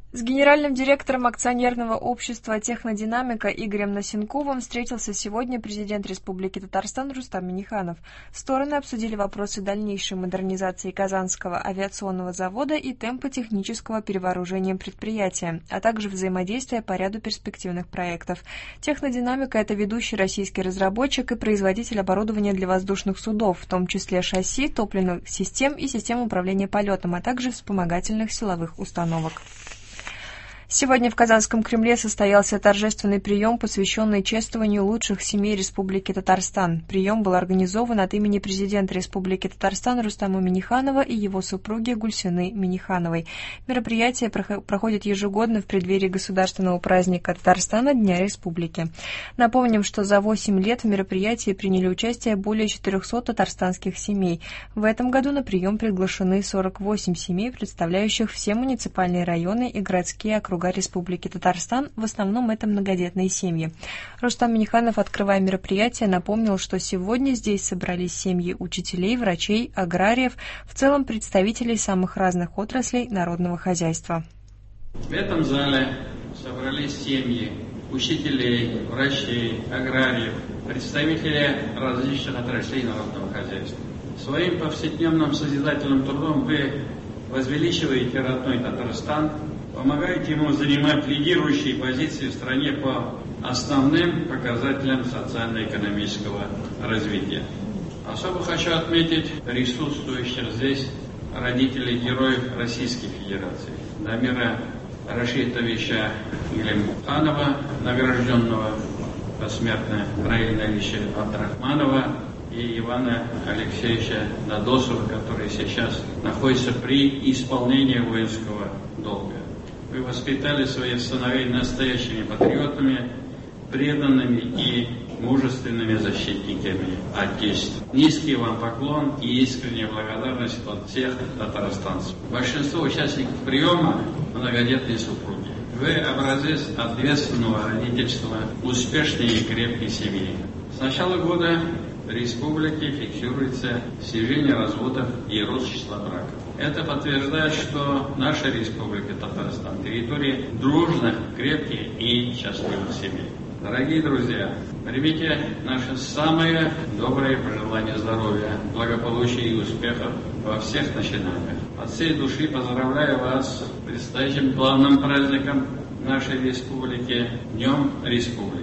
С генеральным директором акционерного общества «Технодинамика» Игорем Носенковым встретился сегодня президент Республики Татарстан Рустам Минниханов. Стороны обсудили вопросы дальнейшей модернизации Казанского авиационного завода и темпы технического перевооружения предприятия, а также взаимодействия по ряду перспективных проектов. «Технодинамика» — это ведущий российский разработчик и производитель оборудования для воздушных судов, в том числе шасси, топливных систем и систем управления полетом, а также вспомогательных силовых установок. Сегодня в Казанском Кремле состоялся торжественный прием, посвященный чествованию лучших семей Республики Татарстан. Прием был организован от имени президента Республики Татарстан Рустама Минниханова и его супруги Гульсины Миннихановой. Мероприятие проходит ежегодно в преддверии государственного праздника Татарстана Дня Республики. Напомним, что за 8 лет в мероприятии приняли участие более 400 татарстанских семей. В этом году на прием приглашены 48 семей, представляющих все муниципальные районы и городские округа Республики Татарстан, в основном это многодетные семьи. Рустам Минниханов, открывая мероприятие, напомнил, что сегодня здесь собрались семьи учителей, врачей, аграриев, в целом представителей самых разных отраслей народного хозяйства. В этом зале собрались семьи учителей, врачей, аграриев, представители различных отраслей народного хозяйства. Своим повседневным созидательным трудом вы возвеличиваете родной Татарстан, помогаете ему занимать лидирующие позиции в стране по основным показателям социально-экономического развития. Особо хочу отметить присутствующих здесь родителей героев Российской Федерации. Дамира Рашитовича Гилемханова, награжденного посмертно Раиля Ильича Абдрахманова, и Ивана Алексеевича Надосова, который сейчас находится при исполнении воинского долга. Вы воспитали своих сыновей настоящими патриотами, преданными и мужественными защитниками Отечества. Низкий вам поклон и искренняя благодарность от всех татарстанцев. Большинство участников приема – многодетные супруги. Вы образец ответственного родительства, успешной и крепкой семьи. С начала года в республике фиксируется снижение разводов и рост числа браков. Это подтверждает, что наша республика Татарстан – территория дружных, крепких и счастливых семей. Дорогие друзья, примите наши самые добрые пожелания здоровья, благополучия и успехов во всех начинаниях. От всей души поздравляю вас с предстоящим главным праздником нашей республики – Днем Республики.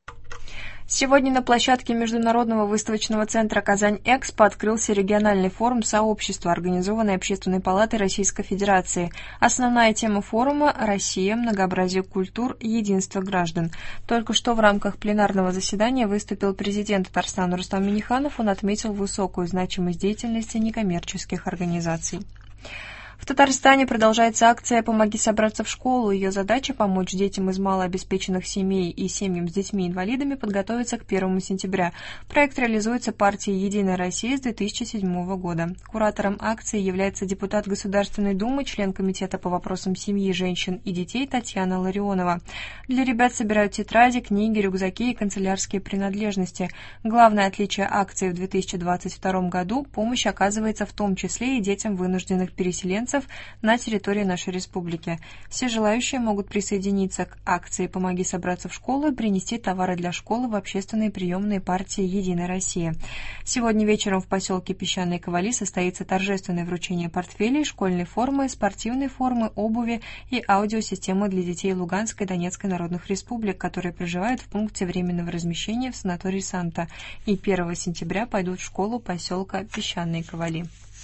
Сегодня на площадке Международного выставочного центра «Казань-Экспо» открылся региональный форум сообщества, организованный Общественной палатой Российской Федерации. Основная тема форума – «Россия. Многообразие культур. Единство граждан». Только что в рамках пленарного заседания выступил президент Татарстана Рустам Минниханов. Он отметил высокую значимость деятельности некоммерческих организаций. В Татарстане продолжается акция «Помоги собраться в школу». Ее задача – помочь детям из малообеспеченных семей и семьям с детьми-инвалидами подготовиться к 1 сентября. Проект реализуется партией «Единая Россия» с 2007 года. Куратором акции является депутат Государственной Думы, член Комитета по вопросам семьи, женщин и детей Татьяна Ларионова. Для ребят собирают тетради, книги, рюкзаки и канцелярские принадлежности. Главное отличие акции в 2022 году – помощь оказывается в том числе и детям вынужденных переселенцев на территории нашей республики. Все желающие могут присоединиться к акции «Помоги собраться в школу» и принести товары для школы в общественные приемные партии «Единая Россия». Сегодня вечером в поселке Песчаные Ковали состоится торжественное вручение портфелей, школьной формы, спортивной формы, обуви и аудиосистемы для детей Луганской и Донецкой народных республик, которые проживают в пункте временного размещения в санатории «Санта» и 1 сентября пойдут в школу поселка Песчаные Ковали.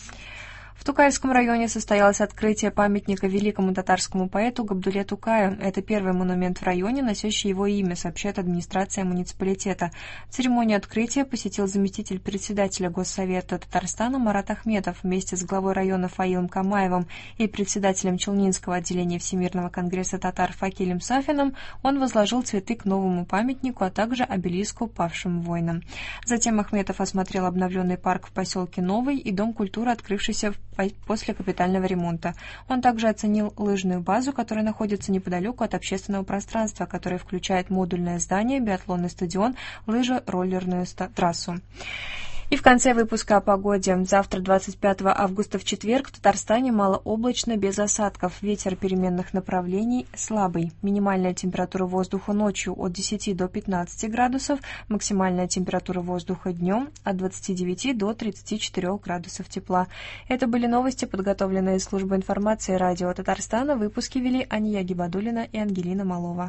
В Тукаевском районе состоялось открытие памятника великому татарскому поэту Габдулле Тукаю. Это первый монумент в районе, носящий его имя, сообщает администрация муниципалитета. Церемонию открытия посетил заместитель председателя Госсовета Татарстана Марат Ахметов вместе с главой района Фаилом Камаевым и председателем Челнинского отделения Всемирного конгресса татар Факилем Сафиным. Он возложил цветы к новому памятнику, а также обелиску павшим воинам. Затем Ахметов осмотрел обновленный парк в поселке Новый и Дом культуры, открывшийся после капитального ремонта. Он также оценил лыжную базу, которая находится неподалеку от общественного пространства, которое включает модульное здание, биатлонный стадион, лыжо-роллерную трассу. И в конце выпуска о погоде. Завтра, 25 августа, в четверг, в Татарстане малооблачно, без осадков. Ветер переменных направлений слабый. Минимальная температура воздуха ночью от 10 до 15 градусов, максимальная температура воздуха днем от 29 до 34 градусов тепла. Это были новости, подготовленные службой информации радио Татарстана. Выпуски вели Ания Гибадуллина и Ангелина Малова.